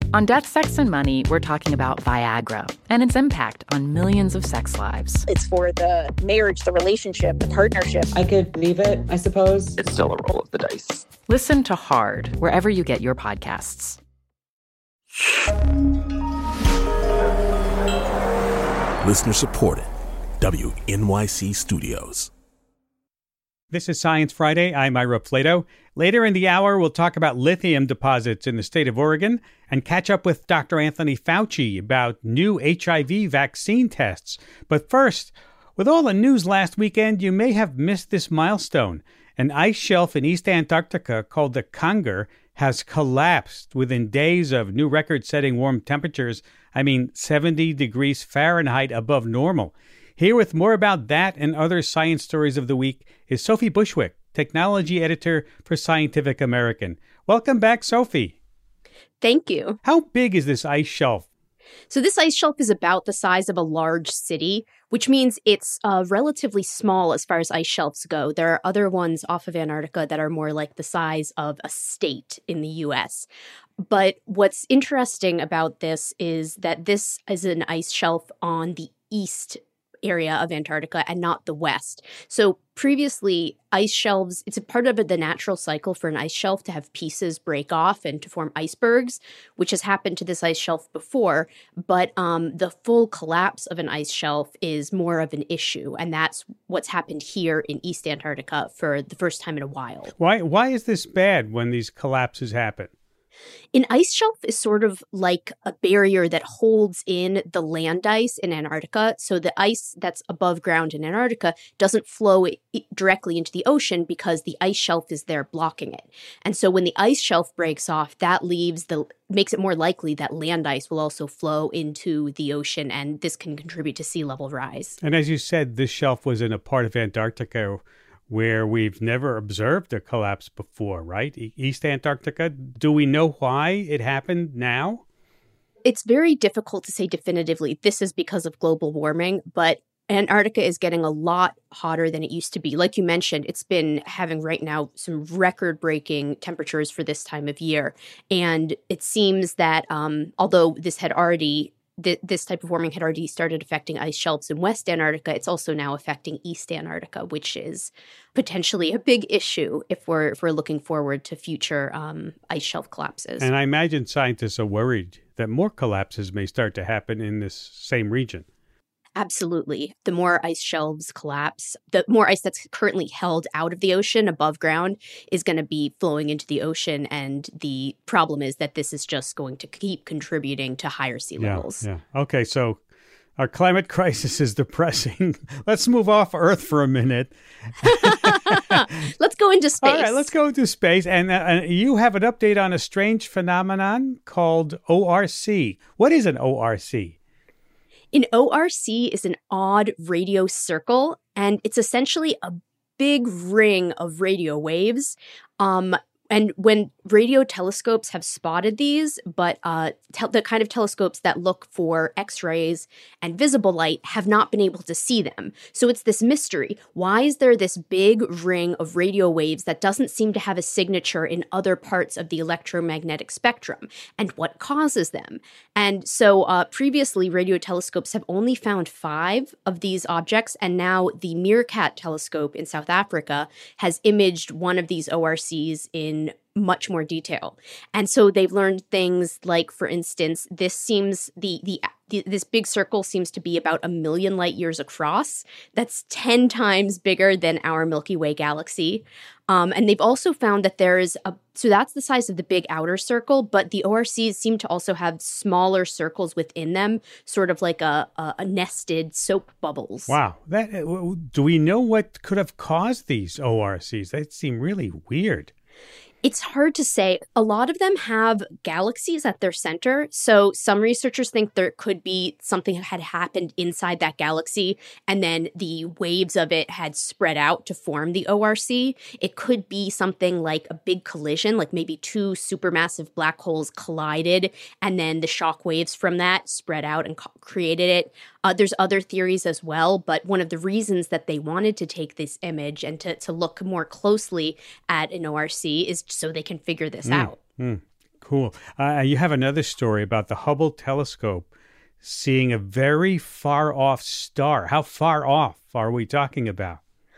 On Death, Sex, and Money, we're talking about Viagra and its impact on millions of sex lives. It's for the marriage, the relationship, the partnership. I could leave it, I suppose. It's still a roll of the dice. Listen to Hard wherever you get your podcasts. Listener supported. WNYC Studios. This is Science Friday. I'm Ira Flato. Later in the hour, we'll talk about lithium deposits in the state of Oregon and catch up with Dr. Anthony Fauci about new HIV vaccine tests. But first, with all the news last weekend, you may have missed this milestone. An ice shelf in East Antarctica called the Conger has collapsed within days of new record-setting warm temperatures. 70 degrees Fahrenheit above normal. Here with more about that and other science stories of the week is Sophie Bushwick, technology editor for Scientific American. Welcome back, Sophie. Thank you. How big is this ice shelf? So this ice shelf is about the size of a large city, which means it's relatively small as far as ice shelves go. There are other ones off of Antarctica that are more like the size of a state in the U.S. But what's interesting about this is that this is an ice shelf on the east area of Antarctica and not the west. So previously, ice shelves, it's a part of the natural cycle for an ice shelf to have pieces break off and to form icebergs, which has happened to this ice shelf before. But the full collapse of an ice shelf is more of an issue. And that's what's happened here in East Antarctica for the first time in a while. Why is this bad when these collapses happen? An ice shelf is sort of like a barrier that holds in the land ice in Antarctica. So the ice that's above ground in Antarctica doesn't flow directly into the ocean because the ice shelf is there blocking it. And so when the ice shelf breaks off, that makes it more likely that land ice will also flow into the ocean, and this can contribute to sea level rise. And as you said, this shelf was in a part of Antarctica where we've never observed a collapse before, right? East Antarctica. Do we know why it happened now? It's very difficult to say definitively this is because of global warming, but Antarctica is getting a lot hotter than it used to be. Like you mentioned, it's been having right now some record-breaking temperatures for this time of year. And it seems that although this type of warming had already started affecting ice shelves in West Antarctica, it's also now affecting East Antarctica, which is potentially a big issue if we're looking forward to future ice shelf collapses. And I imagine scientists are worried that more collapses may start to happen in this same region. Absolutely. The more ice shelves collapse, the more ice that's currently held out of the ocean above ground is going to be flowing into the ocean. And the problem is that this is just going to keep contributing to higher sea levels. Yeah. Okay, so our climate crisis is depressing. Let's move off Earth for a minute. Let's go into space. All right, let's go into space. And you have an update on a strange phenomenon called ORC. What is an ORC? An ORC is an odd radio circle, and it's essentially a big ring of radio waves. And when radio telescopes have spotted these, but the kind of telescopes that look for X-rays and visible light have not been able to see them. So it's this mystery. Why is there this big ring of radio waves that doesn't seem to have a signature in other parts of the electromagnetic spectrum? And what causes them? And so previously, radio telescopes have only found 5 of these objects, and now the Meerkat telescope in South Africa has imaged one of these ORCs in much more detail. And so they've learned things like, for instance, this seems this big circle seems to be about 1 million light years across. That's 10 times bigger than our Milky Way galaxy. And they've also found that so that's the size of the big outer circle, but the ORCs seem to also have smaller circles within them, sort of like a nested soap bubbles. Wow. Do we know what could have caused these ORCs? They seem really weird. It's hard to say. A lot of them have galaxies at their center. So some researchers think there could be something that had happened inside that galaxy, and then the waves of it had spread out to form the ORC. It could be something like a big collision, like maybe 2 supermassive black holes collided, and then the shock waves from that spread out and created it. There's other theories as well, but one of the reasons that they wanted to take this image and to look more closely at an ORC is so they can figure this out. Cool. You have another story about the Hubble telescope seeing a very far off star. How far off are we talking about?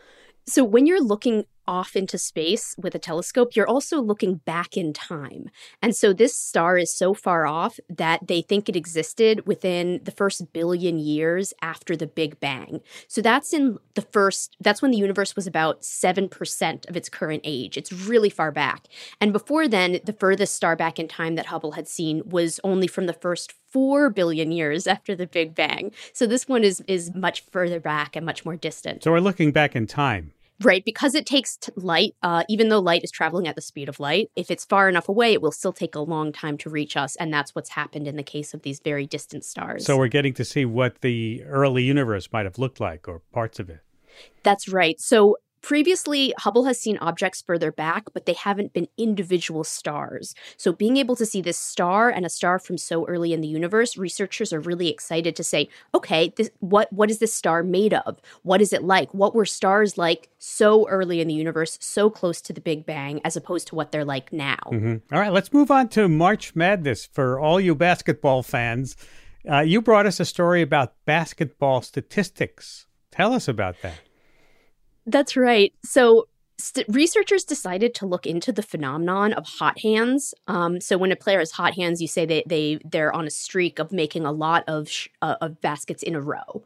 So when you're looking off into space with a telescope, you're also looking back in time. And so this star is so far off that they think it existed within the first billion years after the Big Bang. So that's when the universe was about 7% of its current age. It's really far back. And before then, the furthest star back in time that Hubble had seen was only from the first 4 billion years after the Big Bang. So this one is much further back and much more distant. So we're looking back in time. Right, because it takes light, even though light is traveling at the speed of light, if it's far enough away, it will still take a long time to reach us. And that's what's happened in the case of these very distant stars. So we're getting to see what the early universe might have looked like, or parts of it. That's right. So previously, Hubble has seen objects further back, but they haven't been individual stars. So being able to see this star and a star from so early in the universe, researchers are really excited to say, okay, what is this star made of? What is it like? What were stars like so early in the universe, so close to the Big Bang, as opposed to what they're like now? Mm-hmm. All right, let's move on to March Madness for all you basketball fans. You brought us a story about basketball statistics. Tell us about that. That's right. So researchers decided to look into the phenomenon of hot hands. So when a player has hot hands, you say they're on a streak of making a lot of baskets in a row.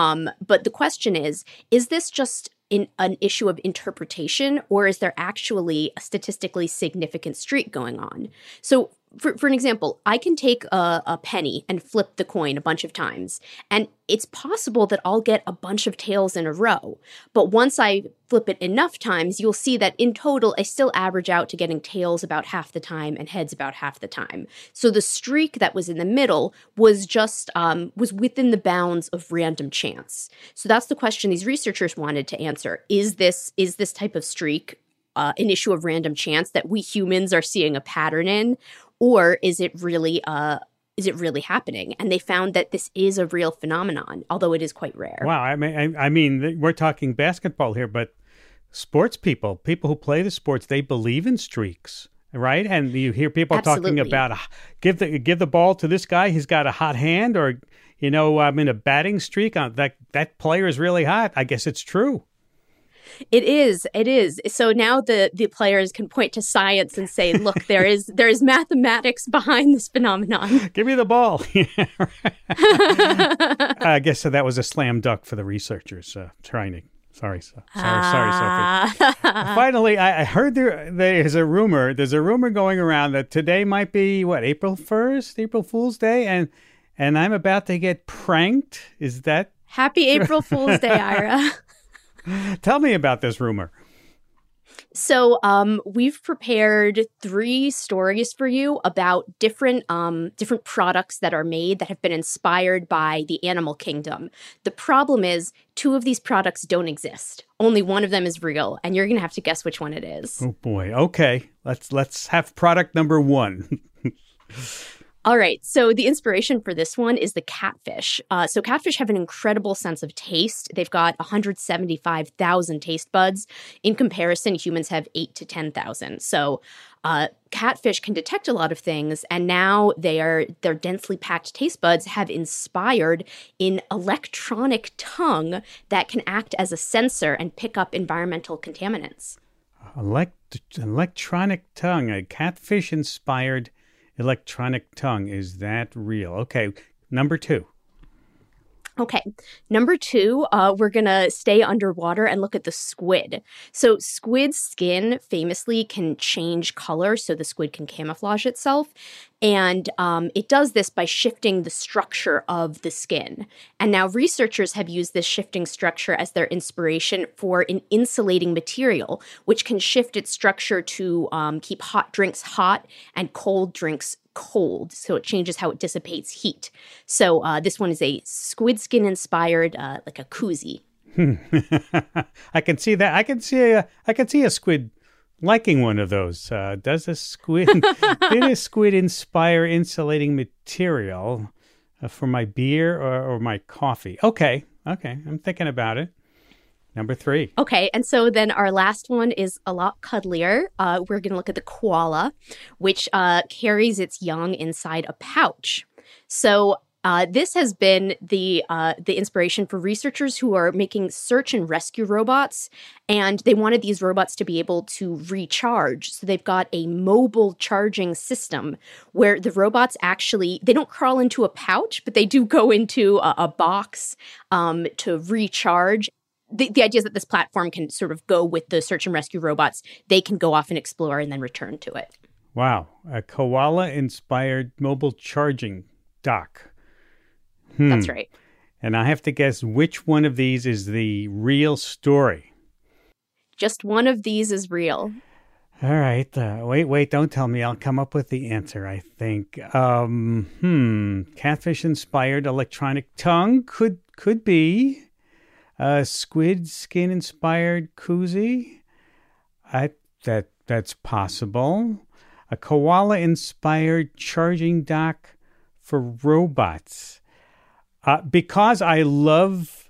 But the question is this just an issue of interpretation, or is there actually a statistically significant streak going on? So for an example, I can take a penny and flip the coin a bunch of times, and it's possible that I'll get a bunch of tails in a row. But once I flip it enough times, you'll see that in total, I still average out to getting tails about half the time and heads about half the time. So the streak that was in the middle was just was within the bounds of random chance. So that's the question these researchers wanted to answer. Is this type of streak an issue of random chance that we humans are seeing a pattern in? Or is it really happening? And they found that this is a real phenomenon, although it is quite rare. Wow. I mean, we're talking basketball here, but sports people who play the sports, they believe in streaks, right? And you hear people talking about give the ball to this guy. He's got a hot hand, or I'm in a batting streak. That player is really hot. I guess it's true. It is. So now the players can point to science and say, look, there is mathematics behind this phenomenon. Give me the ball. I guess so that was a slam dunk for the researchers trying to. Sorry, Sophie. Finally, I heard there's a rumor going around that today might be, April 1st, April Fool's Day, and I'm about to get pranked. Is that Happy April Fool's Day, Ira. Tell me about this rumor. So we've prepared 3 stories for you about different products that are made that have been inspired by the animal kingdom. The problem is 2 of these products don't exist. Only one of them is real, and you're going to have to guess which one it is. Oh boy. Okay. Let's have product number 1. All right, so the inspiration for this one is the catfish. So catfish have an incredible sense of taste. They've got 175,000 taste buds. In comparison, humans have 8 to 10,000. So catfish can detect a lot of things, and now their densely packed taste buds have inspired an electronic tongue that can act as a sensor and pick up environmental contaminants. Electronic tongue, a catfish-inspired electronic tongue. Is that real? Okay, number 2. Okay, number 2, we're going to stay underwater and look at the squid. So squid's skin famously can change color so the squid can camouflage itself. And it does this by shifting the structure of the skin. And now researchers have used this shifting structure as their inspiration for an insulating material, which can shift its structure to keep hot drinks hot and cold drinks cold. So it changes how it dissipates heat. So this one is a squid skin inspired, like a koozie. I can see that. I can see a squid liking one of those. Did a squid inspire insulating material for my beer or my coffee? Okay. I'm thinking about it. Number 3. Okay, and so then our last one is a lot cuddlier. We're going to look at the koala, which carries its young inside a pouch. So this has been the inspiration for researchers who are making search and rescue robots, and they wanted these robots to be able to recharge. So they've got a mobile charging system where the robots actually, they don't crawl into a pouch, but they do go into a box to recharge. The idea is that this platform can sort of go with the search and rescue robots. They can go off and explore and then return to it. Wow. A koala-inspired mobile charging dock. That's right. And I have to guess which one of these is the real story. Just one of these is real. All right. Wait, don't tell me. I'll come up with the answer, I think. Catfish-inspired electronic tongue could be. Squid skin-inspired koozie. That's possible. A koala-inspired charging dock for robots. Because I love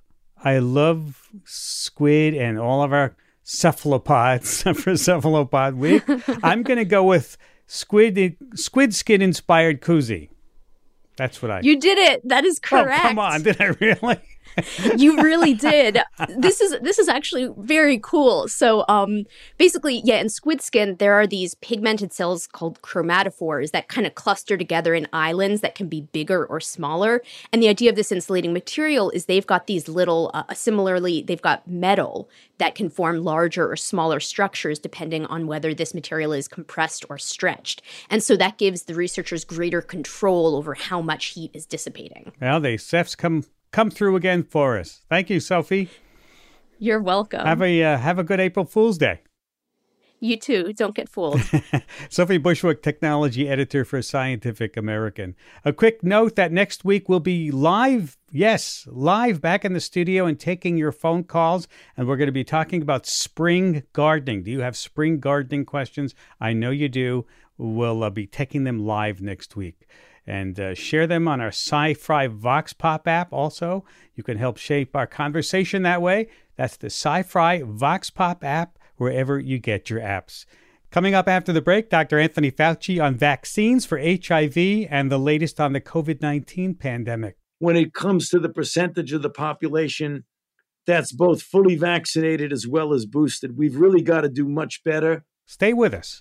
squid and all of our cephalopods for Cephalopod Week, I'm going to go with squid skin-inspired koozie. That's what You did it. That is correct. Oh, come on. Did I really? You really did. This is actually very cool. So basically, in squid skin, there are these pigmented cells called chromatophores that kind of cluster together in islands that can be bigger or smaller. And the idea of this insulating material is they've got these little, similarly, they've got metal that can form larger or smaller structures depending on whether this material is compressed or stretched. And so that gives the researchers greater control over how much heat is dissipating. Well, the Cephs come through again for us. Thank you, Sophie. You're welcome. Have a good April Fool's Day. You too. Don't get fooled. Sophie Bushwick, technology editor for Scientific American. A quick note that next week we'll be live back in the studio and taking your phone calls. And we're going to be talking about spring gardening. Do you have spring gardening questions? I know you do. We'll be taking them live next week. And share them on our Sci-Fi Vox Pop app also. You can help shape our conversation that way. That's the Sci-Fi Vox Pop app, wherever you get your apps. Coming up after the break, Dr. Anthony Fauci on vaccines for HIV and the latest on the COVID-19 pandemic. When it comes to the percentage of the population that's both fully vaccinated as well as boosted, we've really got to do much better. Stay with us.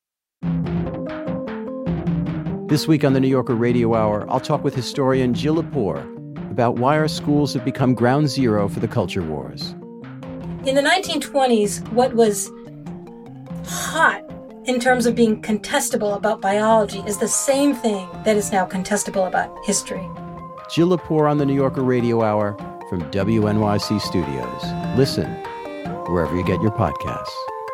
This week on the New Yorker Radio Hour, I'll talk with historian Jill Lepore about why our schools have become ground zero for the culture wars. In the 1920s, what was hot in terms of being contestable about biology is the same thing that is now contestable about history. Jill Lepore on the New Yorker Radio Hour from WNYC Studios. Listen wherever you get your podcasts.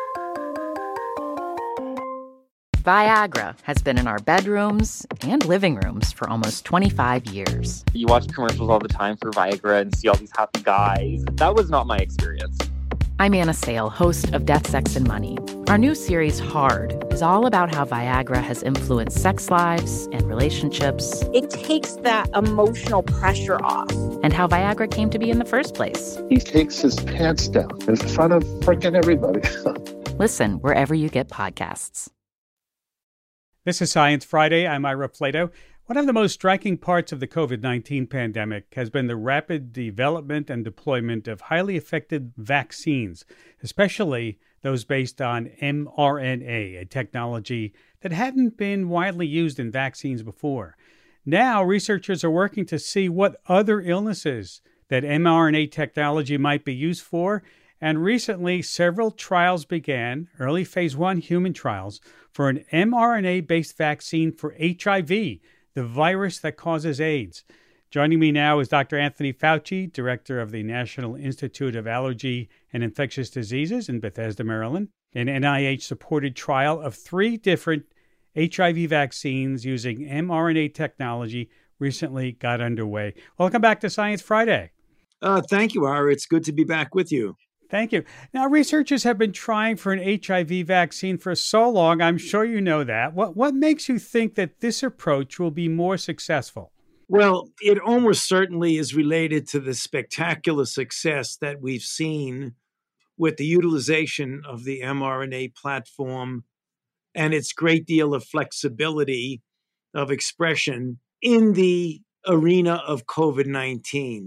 Viagra has been in our bedrooms and living rooms for almost 25 years. You watch commercials all the time for Viagra and see all these happy guys. That was not my experience. I'm Anna Sale, host of Death, Sex, and Money. Our new series, Hard, is all about how Viagra has influenced sex lives and relationships. It takes that emotional pressure off. And how Viagra came to be in the first place. He takes his pants down in front of freaking everybody. Listen wherever you get podcasts. This is Science Friday. I'm Ira Flato. One of the most striking parts of the COVID-19 pandemic has been the rapid development and deployment of highly effective vaccines, especially those based on mRNA, a technology that hadn't been widely used in vaccines before. Now, researchers are working to see what other illnesses that mRNA technology might be used for, and recently several trials began, early phase 1 human trials, for an mRNA-based vaccine for HIV, the virus that causes AIDS. Joining me now is Dr. Anthony Fauci, director of the National Institute of Allergy and Infectious Diseases in Bethesda, Maryland. An NIH-supported trial of 3 different HIV vaccines using mRNA technology recently got underway. Welcome back to Science Friday. Thank you, Ira. It's good to be back with you. Thank you. Now, researchers have been trying for an HIV vaccine for so long. I'm sure you know that. What makes you think that this approach will be more successful? Well, it almost certainly is related to the spectacular success that we've seen with the utilization of the mRNA platform and its great deal of flexibility of expression in the arena of COVID-19.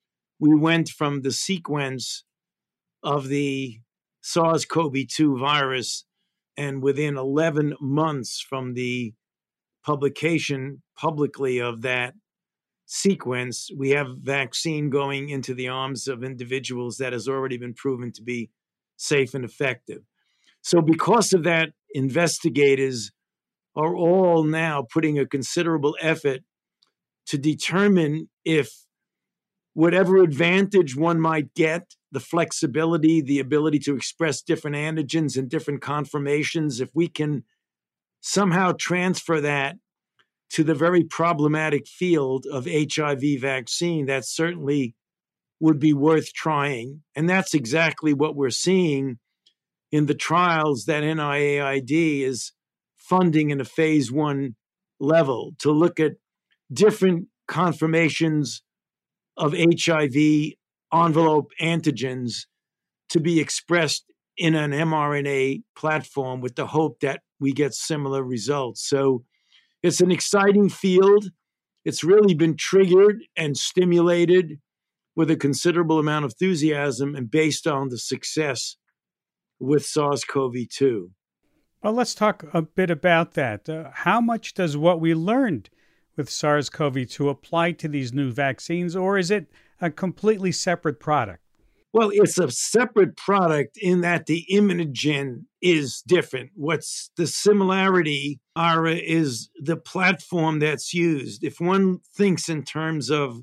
We went from the sequence of the SARS-CoV-2 virus, and within 11 months from the publication publicly of that sequence, we have vaccine going into the arms of individuals that has already been proven to be safe and effective. So because of that, investigators are all now putting a considerable effort to determine if whatever advantage one might get, the flexibility, the ability to express different antigens and different conformations, if we can somehow transfer that to the very problematic field of HIV vaccine, that certainly would be worth trying. And that's exactly what we're seeing in the trials that NIAID is funding in a phase 1 level to look at different conformations of HIV envelope antigens to be expressed in an mRNA platform with the hope that we get similar results. So it's an exciting field. It's really been triggered and stimulated with a considerable amount of enthusiasm and based on the success with SARS-CoV-2. Well, let's talk a bit about that. How much does what we learned with SARS-CoV-2 apply to these new vaccines, or is it a completely separate product? Well, it's a separate product in that the immunogen is different. What's the similarity, Ira, is the platform that's used. If one thinks in terms of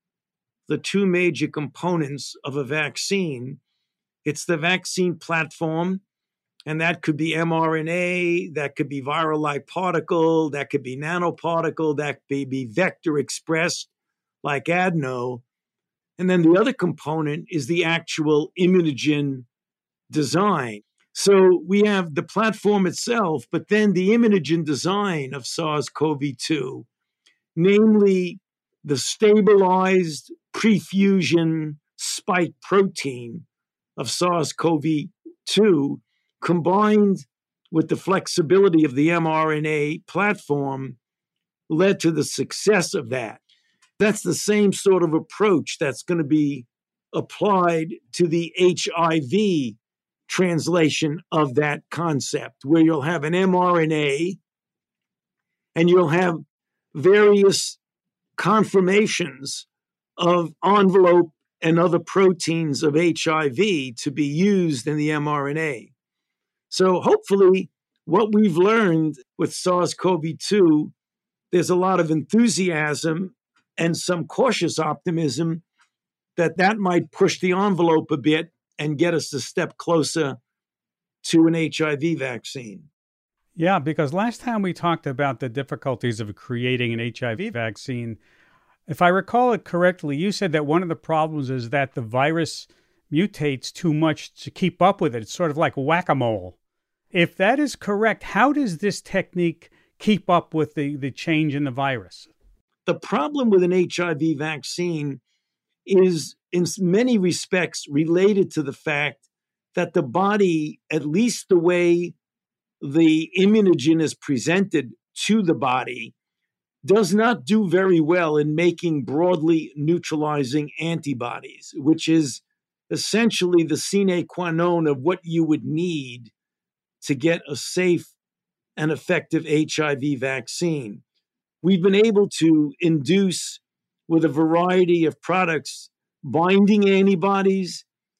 the two major components of a vaccine, it's the vaccine platform, and that could be mRNA, that could be viral-like particle, that could be nanoparticle, that could be vector expressed like adeno. And then the other component is the actual immunogen design. So we have the platform itself, but then the immunogen design of SARS-CoV-2, namely the stabilized prefusion spike protein of SARS-CoV-2, combined with the flexibility of the mRNA platform, led to the success of that. That's the same sort of approach that's going to be applied to the HIV translation of that concept, where you'll have an mRNA and you'll have various conformations of envelope and other proteins of HIV to be used in the mRNA. So hopefully what we've learned with SARS-CoV-2, there's a lot of enthusiasm and some cautious optimism that might push the envelope a bit and get us a step closer to an HIV vaccine. Yeah, because last time we talked about the difficulties of creating an HIV vaccine, if I recall it correctly, you said that one of the problems is that the virus mutates too much to keep up with it. It's sort of like whack-a-mole. If that is correct, how does this technique keep up with the change in the virus? The problem with an HIV vaccine is in many respects related to the fact that the body, at least the way the immunogen is presented to the body, does not do very well in making broadly neutralizing antibodies, which is essentially the sine qua non of what you would need to get a safe and effective HIV vaccine. We've been able to induce, with a variety of products, binding antibodies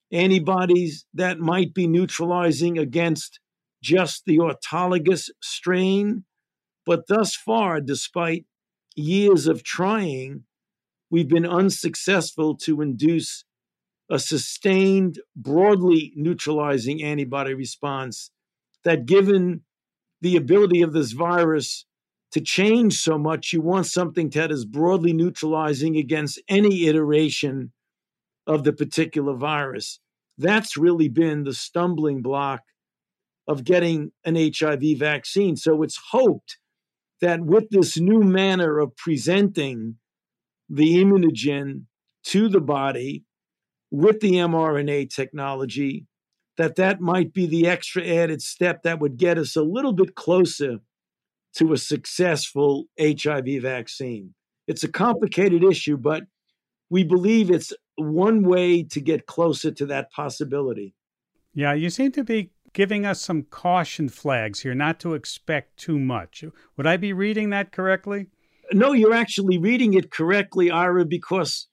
that might be neutralizing against just the autologous strain. But thus far, despite years of trying, we've been unsuccessful to induce a sustained, broadly neutralizing antibody response that, given the ability of this virus to change so much, you want something that is broadly neutralizing against any iteration of the particular virus. That's really been the stumbling block of getting an HIV vaccine. So it's hoped that with this new manner of presenting the immunogen to the body with the mRNA technology, that might be the extra added step that would get us a little bit closer to a successful HIV vaccine. It's a complicated issue, but we believe it's one way to get closer to that possibility. Yeah, you seem to be giving us some caution flags here, not to expect too much. Would I be reading that correctly? No, you're actually reading it correctly, Ira, because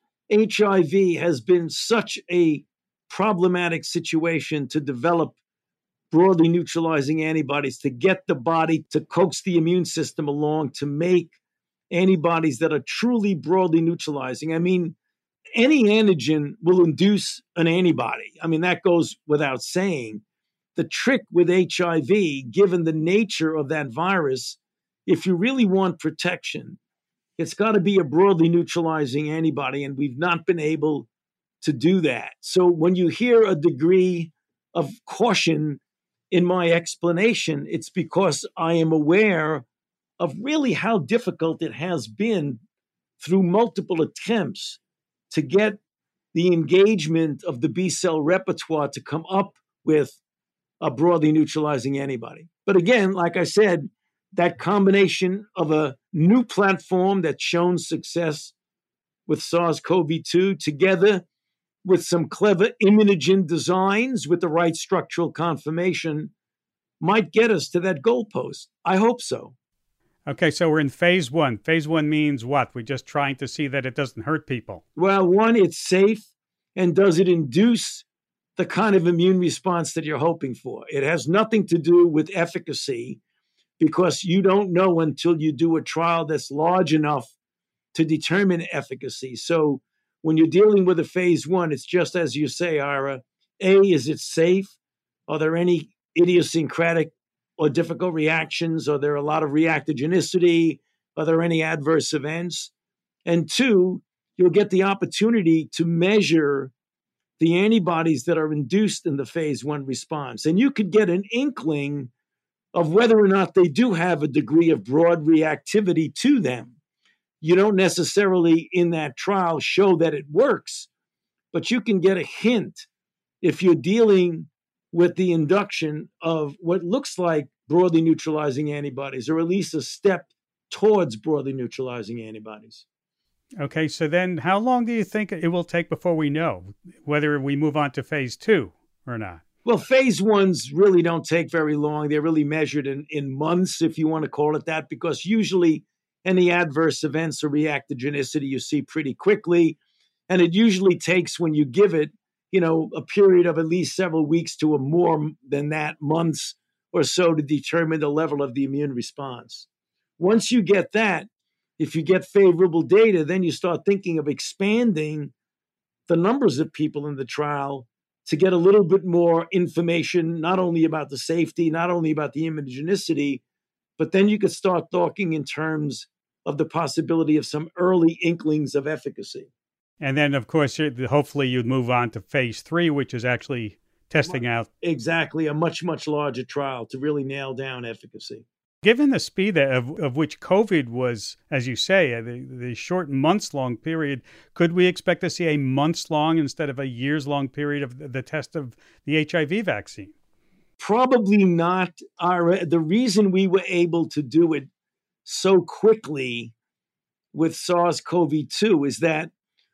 HIV has been such a problematic situation to develop broadly neutralizing antibodies, to get the body to coax the immune system along to make antibodies that are truly broadly neutralizing. I mean, any antigen will induce an antibody. I mean, that goes without saying. The trick with HIV, given the nature of that virus, if you really want protection, it's got to be a broadly neutralizing antibody, and we've not been able to do that. So when you hear a degree of caution in my explanation, it's because I am aware of really how difficult it has been through multiple attempts to get the engagement of the B-cell repertoire to come up with a broadly neutralizing antibody. But again, like I said, that combination of a new platform that's shown success with SARS-CoV-2 together with some clever immunogen designs with the right structural conformation might get us to that goalpost. I hope so. Okay, so we're in phase one. Phase one means what? We're just trying to see that it doesn't hurt people. Well, one, it's safe. And does it induce the kind of immune response that you're hoping for? It has nothing to do with efficacy, because you don't know until you do a trial that's large enough to determine efficacy. So when you're dealing with a phase one, it's just as you say, Ira. A, is it safe? Are there any idiosyncratic or difficult reactions? Are there a lot of reactogenicity? Are there any adverse events? And two, you'll get the opportunity to measure the antibodies that are induced in the phase one response. And you could get an inkling of whether or not they do have a degree of broad reactivity to them. You don't necessarily in that trial show that it works, but you can get a hint if you're dealing with the induction of what looks like broadly neutralizing antibodies, or at least a step towards broadly neutralizing antibodies. Okay, so then how long do you think it will take before we know whether we move on to phase two or not? Well, phase ones really don't take very long. They're really measured in months, if you want to call it that, because usually any adverse events or reactogenicity you see pretty quickly. And it usually takes, when you give it, a period of at least several weeks to a more than that, months or so, to determine the level of the immune response. Once you get that, if you get favorable data, then you start thinking of expanding the numbers of people in the trial to get a little bit more information, not only about the safety, not only about the immunogenicity, but then you could start talking in terms of the possibility of some early inklings of efficacy. And then, of course, hopefully you'd move on to phase three, which is actually testing out. Exactly, a much, much larger trial to really nail down efficacy. Given the speed of which COVID was, as you say, the short months-long period, could we expect to see a months-long instead of a years-long period of the test of the HIV vaccine? Probably not. The reason we were able to do it so quickly with SARS-CoV-2 is that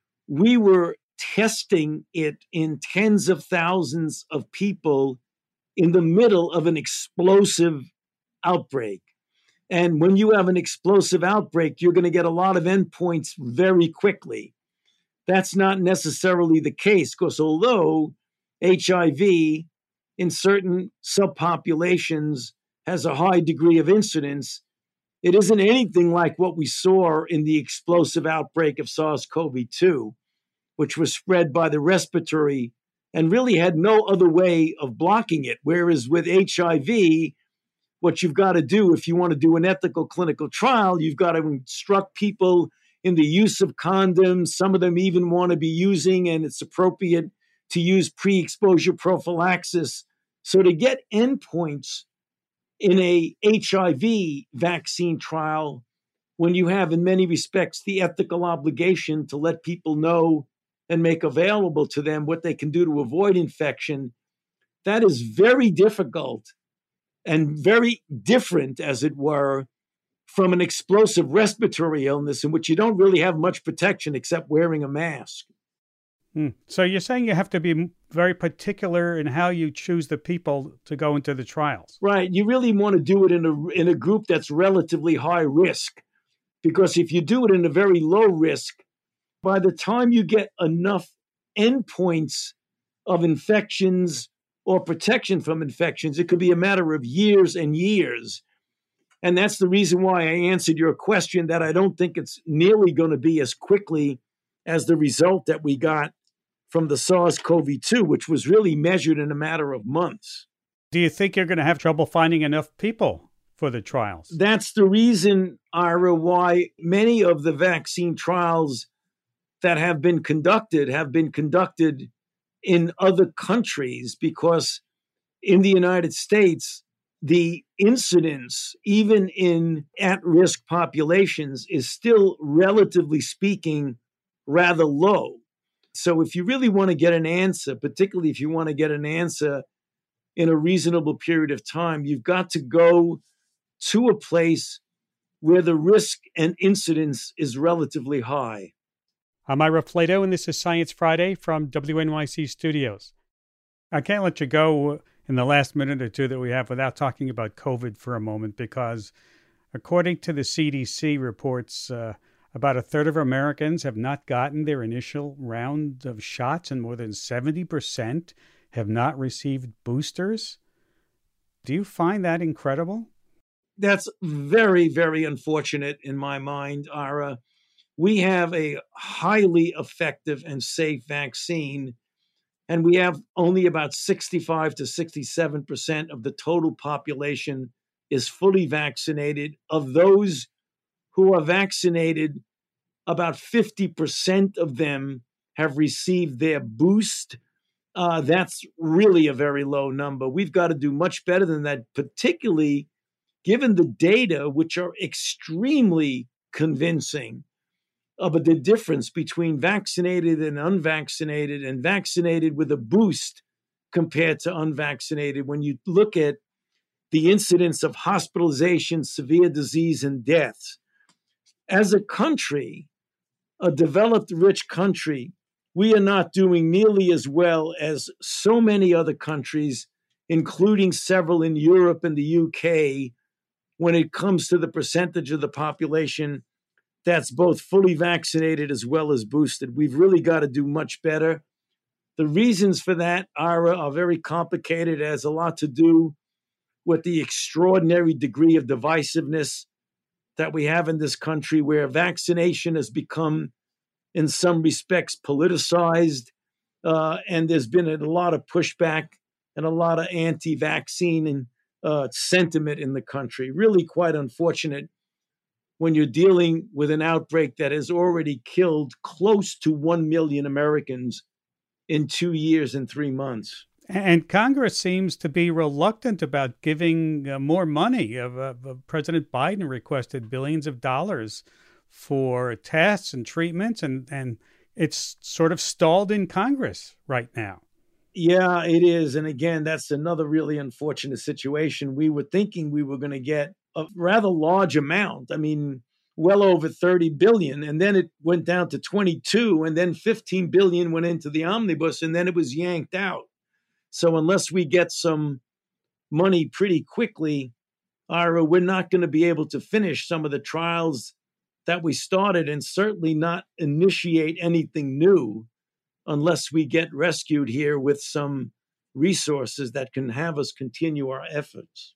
we were testing it in tens of thousands of people in the middle of an explosive outbreak. And when you have an explosive outbreak, you're going to get a lot of endpoints very quickly. That's not necessarily the case, because although HIV in certain subpopulations has a high degree of incidence, it isn't anything like what we saw in the explosive outbreak of SARS-CoV-2, which was spread by the respiratory and really had no other way of blocking it. Whereas with HIV, what you've got to do, if you want to do an ethical clinical trial, you've got to instruct people in the use of condoms. Some of them even want to be using, and it's appropriate to use pre-exposure prophylaxis. So to get endpoints in a HIV vaccine trial, when you have, in many respects, the ethical obligation to let people know and make available to them what they can do to avoid infection, That is very difficult and very different, as it were, from an explosive respiratory illness in which you don't really have much protection except wearing a mask. So you're saying you have to be very particular in how you choose the people to go into the trials. Right. You really want to do it in a group that's relatively high risk, because if you do it in a very low risk, by the time you get enough endpoints of infections or protection from infections, it could be a matter of years and years. And that's the reason why I answered your question that I don't think it's nearly going to be as quickly as the result that we got from the SARS-CoV-2, which was really measured in a matter of months. Do you think you're going to have trouble finding enough people for the trials? That's the reason, Ira, why many of the vaccine trials that have been conducted in other countries, because in the United States, the incidence, even in at-risk populations, is still, relatively speaking, rather low. So if you really want to get an answer, particularly if you want to get an answer in a reasonable period of time, you've got to go to a place where the risk and incidence is relatively high. I'm Ira Flatow, and this is Science Friday from WNYC Studios. I can't let you go in the last minute or two that we have without talking about COVID for a moment, because according to the CDC reports, about a third of Americans have not gotten their initial round of shots, and more than 70% have not received boosters. Do you find that incredible? That's very, very unfortunate in my mind, Ira. We have a highly effective and safe vaccine, and we have only about 65 to 67% of the total population is fully vaccinated. Of those who are vaccinated, about 50% of them have received their boost. That's really a very low number. We've got to do much better than that, particularly given the data, which are extremely convincing about the difference between vaccinated and vaccinated with a boost compared to unvaccinated. When you look at the incidence of hospitalization, severe disease, and deaths, as a country, a developed, rich country, we are not doing nearly as well as so many other countries, including several in Europe and the UK, when it comes to the percentage of the population that's both fully vaccinated as well as boosted. We've really got to do much better. The reasons for that are very complicated. It has a lot to do with the extraordinary degree of divisiveness that we have in this country, where vaccination has become, in some respects, politicized, and there's been a lot of pushback and a lot of anti-vaccine sentiment in the country. Really quite unfortunate when you're dealing with an outbreak that has already killed close to 1 million Americans in 2 years and 3 months. And Congress seems to be reluctant about giving more money. President Biden requested billions of dollars for tests and treatments, and it's sort of stalled in Congress right now. Yeah, it is. And again, that's another really unfortunate situation. We were thinking we were going to get a rather large amount. I mean, well over 30 billion. And then it went down to 22, and then 15 billion went into the omnibus, and then it was yanked out. So unless we get some money pretty quickly, we're not going to be able to finish some of the trials that we started, and certainly not initiate anything new unless we get rescued here with some resources that can have us continue our efforts.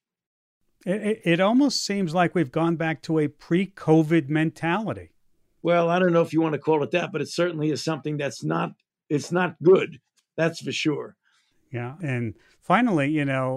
It almost seems like we've gone back to a pre-COVID mentality. Well, I don't know if you want to call it that, but it certainly is something it's not good. That's for sure. Yeah. And finally,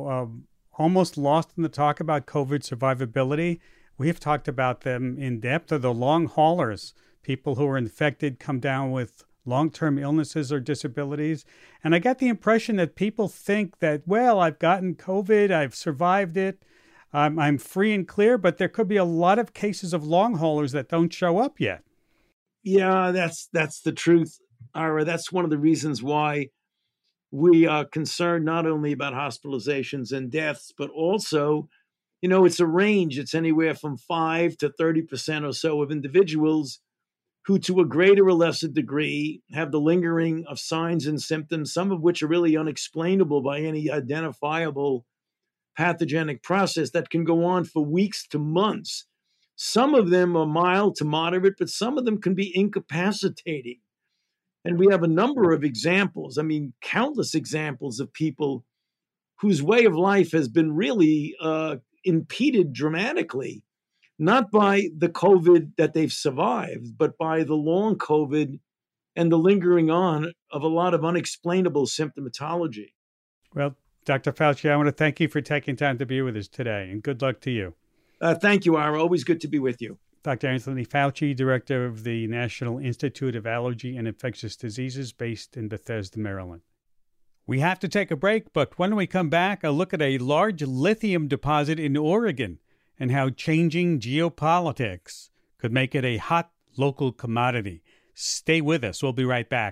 almost lost in the talk about COVID survivability, we have talked about them in depth, are the long haulers, people who are infected, come down with long-term illnesses or disabilities. And I get the impression that people think that, well, I've gotten COVID, I've survived it, I'm free and clear, but there could be a lot of cases of long haulers that don't show up yet. Yeah, that's the truth, Ira. That's one of the reasons why we are concerned not only about hospitalizations and deaths, but also, it's a range. It's anywhere from 5 to 30% or so of individuals who, to a greater or lesser degree, have the lingering of signs and symptoms, some of which are really unexplainable by any identifiable pathogenic process that can go on for weeks to months. Some of them are mild to moderate, but some of them can be incapacitating. And we have a number of examples, countless examples of people whose way of life has been really impeded dramatically, not by the COVID that they've survived, but by the long COVID and the lingering on of a lot of unexplainable symptomatology. Well, Dr. Fauci, I want to thank you for taking time to be with us today, and good luck to you. Thank you, Ira. Always good to be with you. Dr. Anthony Fauci, director of the National Institute of Allergy and Infectious Diseases based in Bethesda, Maryland. We have to take a break, but when we come back, a look at a large lithium deposit in Oregon and how changing geopolitics could make it a hot local commodity. Stay with us. We'll be right back.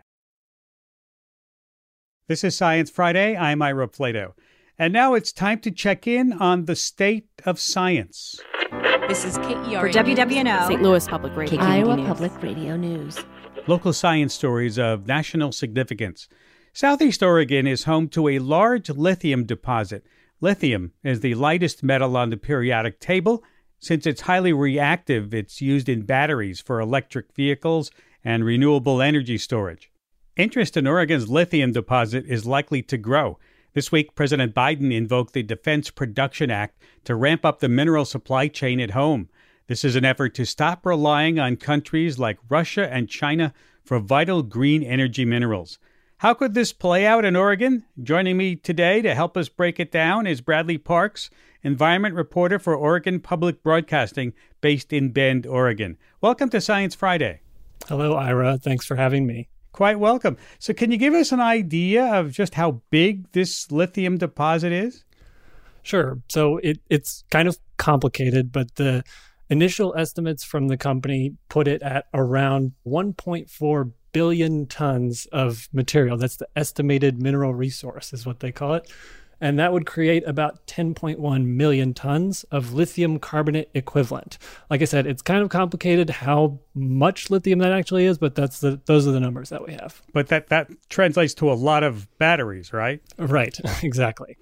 This is Science Friday. I'm Ira Plato. And now it's time to check in on the state of science. This is KERA for WWNO, St. Louis Public Radio, Iowa News. Public Radio News. Local science stories of national significance. Southeast Oregon is home to a large lithium deposit. Lithium is the lightest metal on the periodic table. Since it's highly reactive, it's used in batteries for electric vehicles and renewable energy storage. Interest in Oregon's lithium deposit is likely to grow. This week, President Biden invoked the Defense Production Act to ramp up the mineral supply chain at home. This is an effort to stop relying on countries like Russia and China for vital green energy minerals. How could this play out in Oregon? Joining me today to help us break it down is Bradley Parks, environment reporter for Oregon Public Broadcasting, based in Bend, Oregon. Welcome to Science Friday. Hello, Ira. Thanks for having me. Quite welcome. So can you give us an idea of just how big this lithium deposit is? Sure. So it's kind of complicated, but the initial estimates from the company put it at around 1.4 billion tons of material. That's the estimated mineral resource is what they call it. And that would create about 10.1 million tons of lithium carbonate equivalent. Like I said, it's kind of complicated how much lithium that actually is, but those are the numbers that we have. But that translates to a lot of batteries, right? Right, exactly.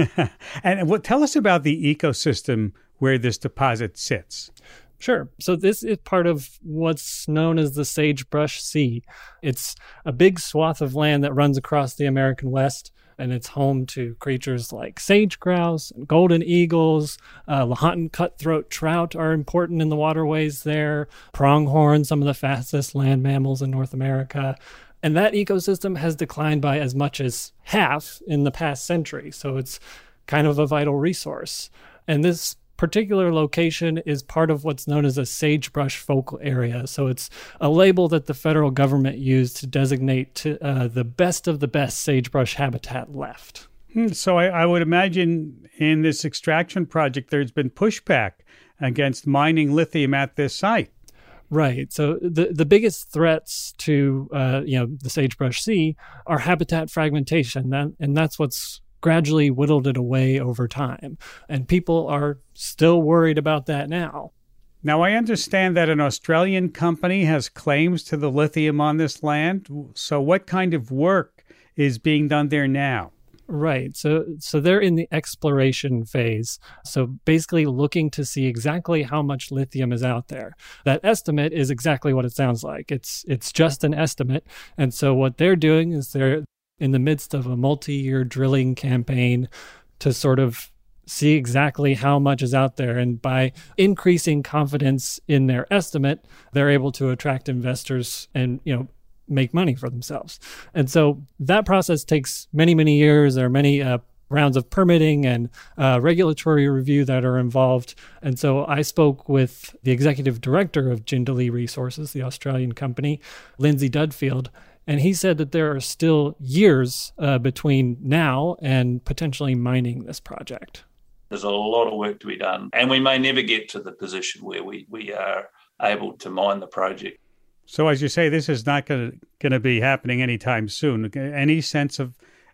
And tell us about the ecosystem where this deposit sits. Sure. So this is part of what's known as the Sagebrush Sea. It's a big swath of land that runs across the American West, and it's home to creatures like sage grouse and golden eagles. Lahontan cutthroat trout are important in the waterways there. Pronghorn, some of the fastest land mammals in North America. And that ecosystem has declined by as much as half in the past century. So it's kind of a vital resource. And this particular location is part of what's known as a sagebrush focal area. So it's a label that the federal government used to designate the best of the best sagebrush habitat left. So I would imagine in this extraction project, there's been pushback against mining lithium at this site. Right. So the biggest threats to the Sagebrush Sea are habitat fragmentation, and that's what's gradually whittled it away over time. And people are still worried about that now. Now, I understand that an Australian company has claims to the lithium on this land. So what kind of work is being done there now? Right. So they're in the exploration phase. So basically looking to see exactly how much lithium is out there. That estimate is exactly what it sounds like. It's just an estimate. And so what they're doing is they're in the midst of a multi-year drilling campaign to sort of see exactly how much is out there. And by increasing confidence in their estimate, they're able to attract investors and, make money for themselves. And so that process takes many, many years. There are many rounds of permitting and regulatory review that are involved. And so I spoke with the executive director of Jindalee Resources, the Australian company, Lindsay Dudfield, and he said that there are still years between now and potentially mining this project. There's a lot of work to be done, and we may never get to the position where we are able to mine the project. So as you say, this is not going to be happening anytime soon. Any sense of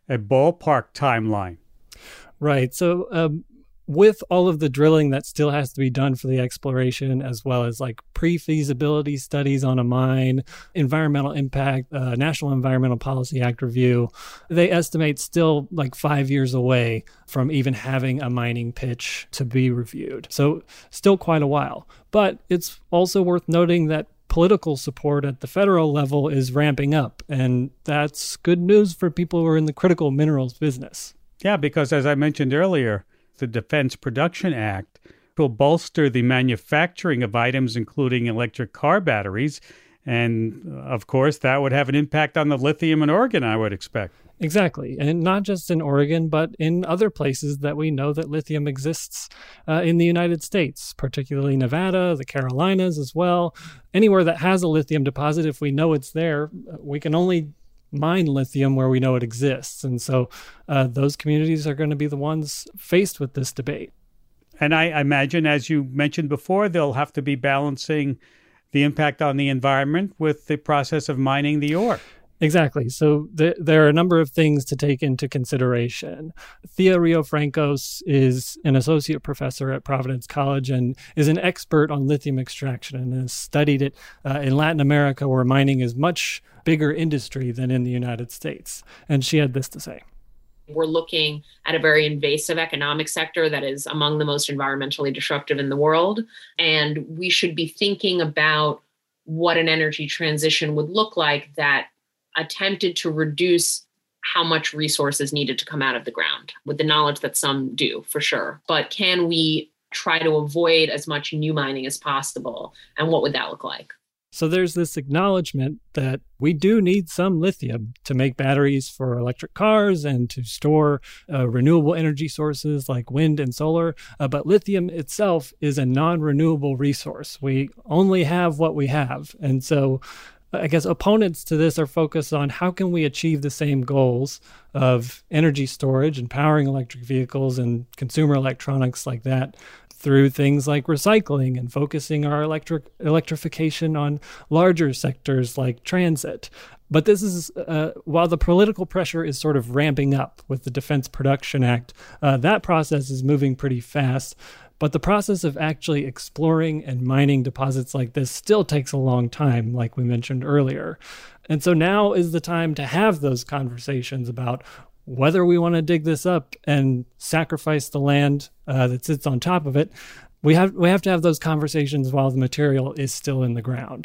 a ballpark timeline? Right. So with all of the drilling that still has to be done for the exploration, as well as like pre-feasibility studies on a mine, environmental impact, National Environmental Policy Act review, they estimate still like 5 years away from even having a mining pitch to be reviewed. So still quite a while. But it's also worth noting that political support at the federal level is ramping up, and that's good news for people who are in the critical minerals business. Yeah, because as I mentioned earlier, the Defense Production Act will bolster the manufacturing of items including electric car batteries. And, of course, that would have an impact on the lithium in Oregon, I would expect. Exactly. And not just in Oregon, but in other places that we know that lithium exists in the United States, particularly Nevada, the Carolinas as well. Anywhere that has a lithium deposit, if we know it's there, we can only mine lithium where we know it exists. And so those communities are going to be the ones faced with this debate. And I imagine, as you mentioned before, they'll have to be balancing the impact on the environment with the process of mining the ore. Exactly. So there are a number of things to take into consideration. Thea Riofrancos is an associate professor at Providence College and is an expert on lithium extraction and has studied it in Latin America, where mining is much bigger industry than in the United States. And she had this to say. We're looking at a very invasive economic sector that is among the most environmentally disruptive in the world. And we should be thinking about what an energy transition would look like that attempted to reduce how much resources needed to come out of the ground, with the knowledge that some do, for sure. But can we try to avoid as much new mining as possible? And what would that look like? So there's this acknowledgement that we do need some lithium to make batteries for electric cars and to store renewable energy sources like wind and solar. But lithium itself is a non-renewable resource. We only have what we have. And so I guess opponents to this are focused on how can we achieve the same goals of energy storage and powering electric vehicles and consumer electronics like that through things like recycling and focusing our electrification on larger sectors like transit. But this is, while the political pressure is sort of ramping up with the Defense Production Act, that process is moving pretty fast. But the process of actually exploring and mining deposits like this still takes a long time, like we mentioned earlier. And so now is the time to have those conversations about whether we want to dig this up and sacrifice the land that sits on top of it. We have to have those conversations while the material is still in the ground.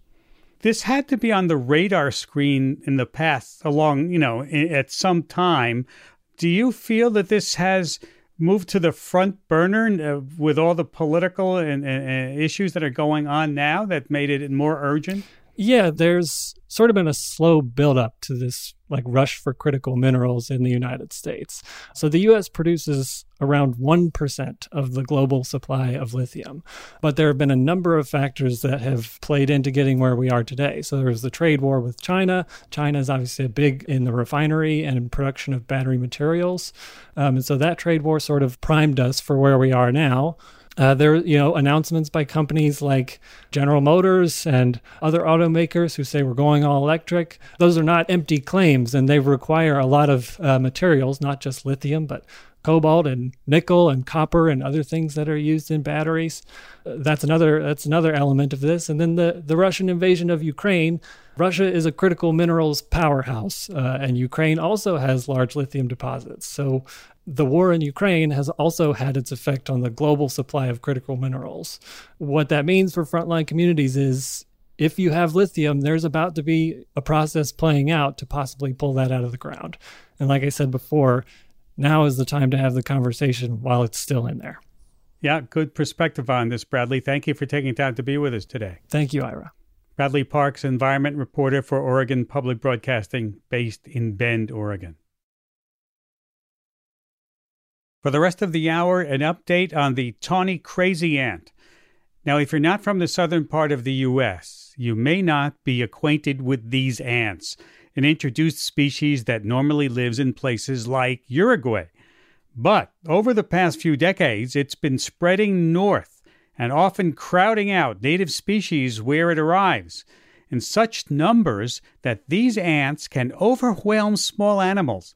This had to be on the radar screen in the past at some time. Do you feel that this has moved to the front burner with all the political and issues that are going on now that made it more urgent? Yeah, there's sort of been a slow buildup to this rush for critical minerals in the United States. So the U.S. produces around 1% of the global supply of lithium. But there have been a number of factors that have played into getting where we are today. So there was the trade war with China. China is obviously big in the refinery and production of battery materials. And so that trade war sort of primed us for where we are now. There are, announcements by companies like General Motors and other automakers who say we're going all electric. Those are not empty claims, and they require a lot of materials, not just lithium, but cobalt and nickel and copper and other things that are used in batteries. That's another element of this. And then the Russian invasion of Ukraine. Russia is a critical minerals powerhouse, and Ukraine also has large lithium deposits. So the war in Ukraine has also had its effect on the global supply of critical minerals. What that means for frontline communities is if you have lithium, there's about to be a process playing out to possibly pull that out of the ground. And like I said before, now is the time to have the conversation while it's still in there. Yeah, good perspective on this, Bradley. Thank you for taking time to be with us today. Thank you, Ira. Bradley Parks, environment reporter for Oregon Public Broadcasting, based in Bend, Oregon. For the rest of the hour, an update on the tawny crazy ant. Now, if you're not from the southern part of the U.S., you may not be acquainted with these ants, an introduced species that normally lives in places like Uruguay. But over the past few decades, it's been spreading north and often crowding out native species where it arrives, in such numbers that these ants can overwhelm small animals.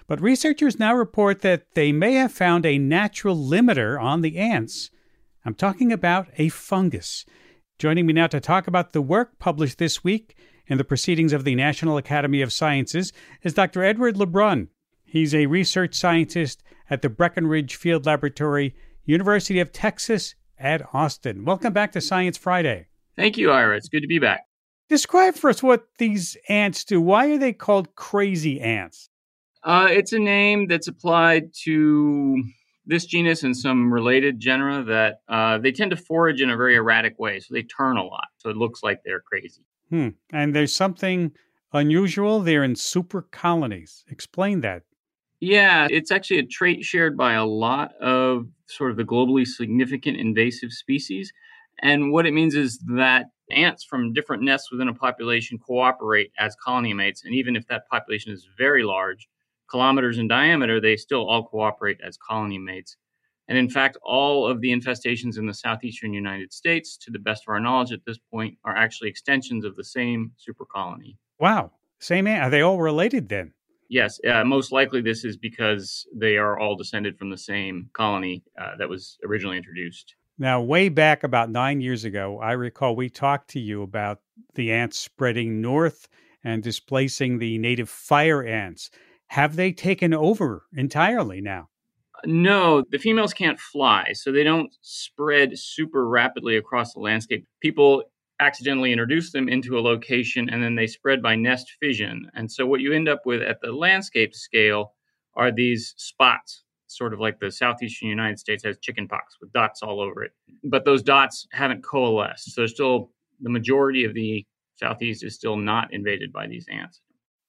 But researchers now report that they may have found a natural limiter on the ants. I'm talking about a fungus. Joining me now to talk about the work published this week in the Proceedings of the National Academy of Sciences is Dr. Edward LeBrun. He's a research scientist at the Breckenridge Field Laboratory, University of Texas at Austin. Welcome back to Science Friday. Thank you, Ira. It's good to be back. Describe for us what these ants do. Why are they called crazy ants? It's a name that's applied to this genus and some related genera that they tend to forage in a very erratic way. So they turn a lot. So it looks like they're crazy. And there's something unusual. They're in super colonies. Explain that. Yeah, it's actually a trait shared by a lot of sort of the globally significant invasive species. And what it means is that ants from different nests within a population cooperate as colony mates. And even if that population is very large, kilometers in diameter, they still all cooperate as colony mates. And in fact, all of the infestations in the southeastern United States, to the best of our knowledge at this point, are actually extensions of the same supercolony. Wow. Same ant. Are they all related then? Yes, most likely this is because they are all descended from the same colony that was originally introduced. Now, way back about 9 years ago, I recall we talked to you about the ants spreading north and displacing the native fire ants. Have they taken over entirely now? No, the females can't fly, so they don't spread super rapidly across the landscape. People accidentally introduce them into a location, and then they spread by nest fission. And so what you end up with at the landscape scale are these spots, sort of like the southeastern United States has chickenpox with dots all over it. But those dots haven't coalesced. So still, the majority of the southeast is still not invaded by these ants.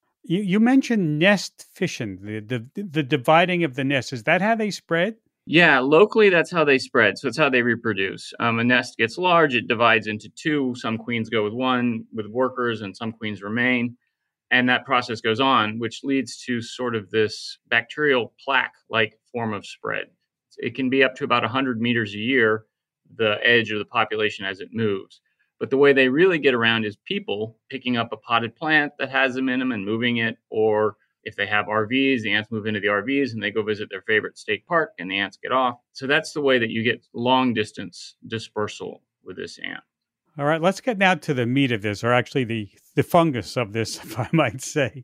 You mentioned nest fission, the dividing of the nest. Is that how they spread? Yeah, locally, that's how they spread. So it's how they reproduce. A nest gets large, it divides into two. Some queens go with one with workers, and some queens remain. And that process goes on, which leads to sort of this bacterial plaque-like form of spread. It can be up to about 100 meters a year, the edge of the population as it moves. But the way they really get around is people picking up a potted plant that has them in them and moving it, or if they have RVs, the ants move into the RVs and they go visit their favorite state park and the ants get off. So that's the way that you get long distance dispersal with this ant. All right, let's get now to the meat of this, or actually the fungus of this, if I might say.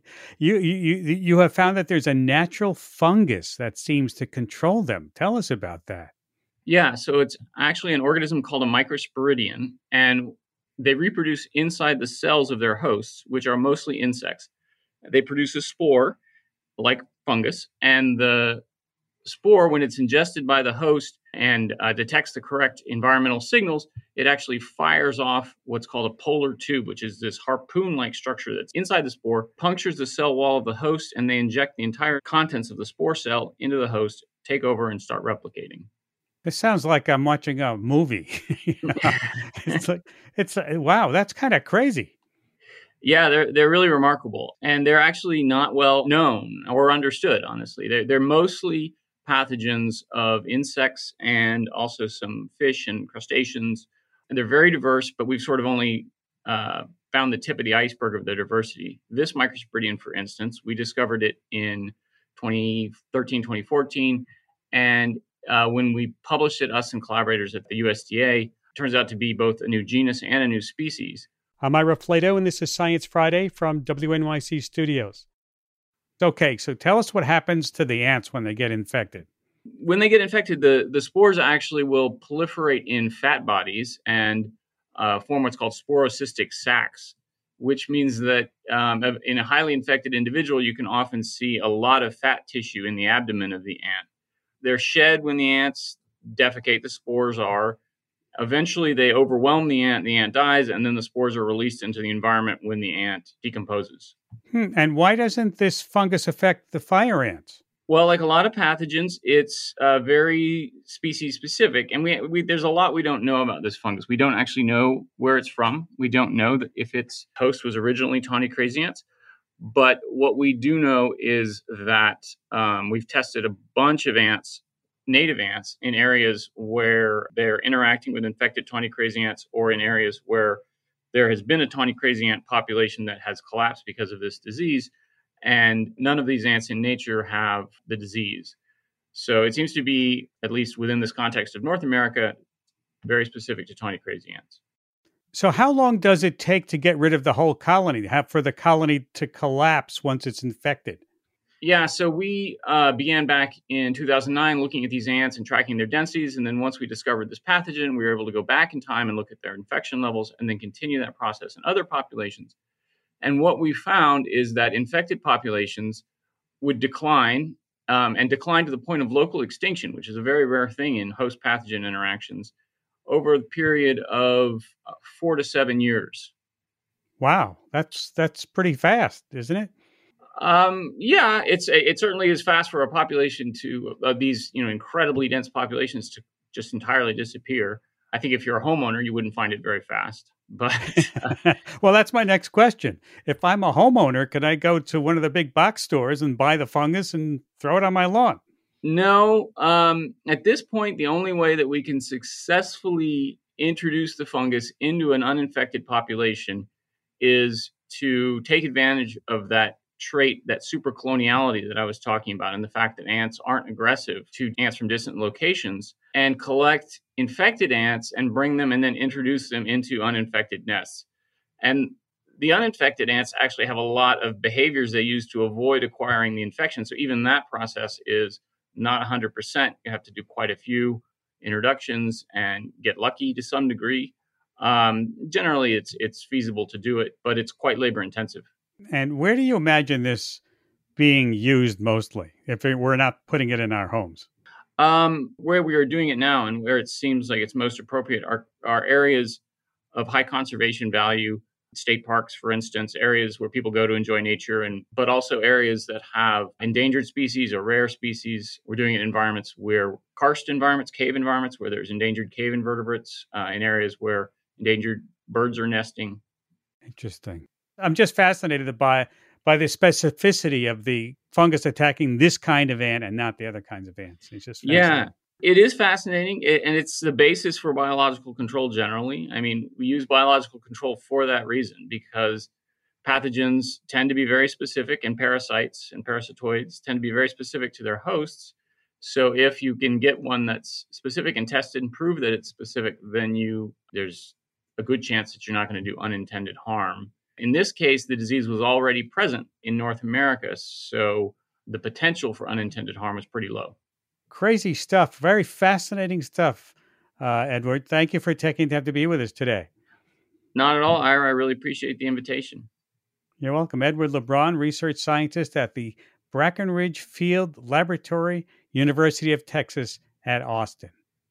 You have found that there's a natural fungus that seems to control them. Tell us about that. Yeah, so it's actually an organism called a microsporidian, and they reproduce inside the cells of their hosts, which are mostly insects. They produce a spore, like fungus, and the spore, when it's ingested by the host and detects the correct environmental signals, it actually fires off what's called a polar tube, which is this harpoon-like structure that's inside the spore, punctures the cell wall of the host, and they inject the entire contents of the spore cell into the host, take over, and start replicating. This sounds like I'm watching a movie. Wow, that's kind of crazy. Yeah, they're really remarkable, and they're actually not well known or understood. Honestly, they're mostly pathogens of insects and also some fish and crustaceans, and they're very diverse. But we've sort of only found the tip of the iceberg of their diversity. This microsporidian, for instance, we discovered it in 2013, 2014, and when we published it, us and collaborators at the USDA, it turns out to be both a new genus and a new species. I'm Ira Flato, and this is Science Friday from WNYC Studios. Okay, so tell us what happens to the ants when they get infected. When they get infected, the spores actually will proliferate in fat bodies and form what's called sporocystic sacs, which means that in a highly infected individual, you can often see a lot of fat tissue in the abdomen of the ant. They're shed when the ants defecate, the spores are. Eventually, they overwhelm the ant dies, and then the spores are released into the environment when the ant decomposes. And why doesn't this fungus affect the fire ants? Well, like a lot of pathogens, it's very species-specific, and there's a lot we don't know about this fungus. We don't actually know where it's from. We don't know that if its host was originally tawny crazy ants. But what we do know is that we've tested a bunch of ants, native ants, in areas where they're interacting with infected tawny crazy ants, or in areas where there has been a tawny crazy ant population that has collapsed because of this disease. And none of these ants in nature have the disease. So it seems to be, at least within this context of North America, very specific to tawny crazy ants. So how long does it take to get rid of the whole colony, for the colony to collapse once it's infected? Yeah, so we began back in 2009 looking at these ants and tracking their densities. And then once we discovered this pathogen, we were able to go back in time and look at their infection levels and then continue that process in other populations. And what we found is that infected populations would decline and decline to the point of local extinction, which is a very rare thing in host pathogen interactions, over a period of 4 to 7 years. Wow, that's pretty fast, isn't it? Yeah, it certainly is fast for a population of these incredibly dense populations to just entirely disappear. I think if you're a homeowner, you wouldn't find it very fast. But well, that's my next question. If I'm a homeowner, can I go to one of the big box stores and buy the fungus and throw it on my lawn? No. At this point, the only way that we can successfully introduce the fungus into an uninfected population is to take advantage of that trait, that supercoloniality that I was talking about, and the fact that ants aren't aggressive to ants from distant locations, and collect infected ants and bring them and then introduce them into uninfected nests. And the uninfected ants actually have a lot of behaviors they use to avoid acquiring the infection. So even that process is not 100%. You have to do quite a few introductions and get lucky to some degree. Generally, it's feasible to do it, but it's quite labor intensive. And where do you imagine this being used mostly, if we're not putting it in our homes? Where we are doing it now and where it seems like it's most appropriate are areas of high conservation value, state parks, for instance, areas where people go to enjoy nature, but also areas that have endangered species or rare species. We're doing it in environments where karst environments, cave environments, where there's endangered cave invertebrates, in areas where endangered birds are nesting. Interesting. I'm just fascinated by the specificity of the fungus attacking this kind of ant and not the other kinds of ants. It's just fascinating. Yeah, it is fascinating, and it's the basis for biological control generally. I mean, we use biological control for that reason, because pathogens tend to be very specific, and parasites and parasitoids tend to be very specific to their hosts. So if you can get one that's specific and tested and prove that it's specific, then there's a good chance that you're not going to do unintended harm. In this case, the disease was already present in North America, so the potential for unintended harm is pretty low. Crazy stuff. Very fascinating stuff. Edward, thank you for taking time to be with us today. Not at all, Ira. I really appreciate the invitation. You're welcome. Edward LeBron, research scientist at the Brackenridge Field Laboratory, University of Texas at Austin.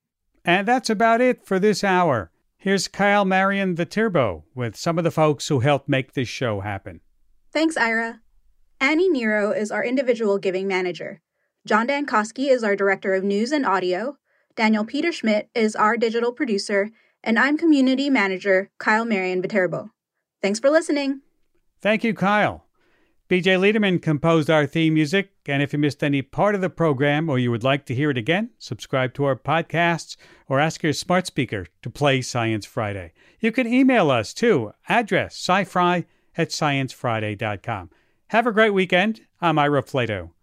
And that's about it for this hour. Here's Kyle Marian Viterbo with some of the folks who helped make this show happen. Thanks, Ira. Annie Nero is our individual giving manager. John Dankosky is our director of news and audio. Daniel Peter Schmidt is our digital producer. And I'm community manager Kyle Marian Viterbo. Thanks for listening. Thank you, Kyle. BJ Liederman composed our theme music, and if you missed any part of the program or you would like to hear it again, subscribe to our podcasts or ask your smart speaker to play Science Friday. You can email us too, address scifri@sciencefriday.com. Have a great weekend. I'm Ira Flato.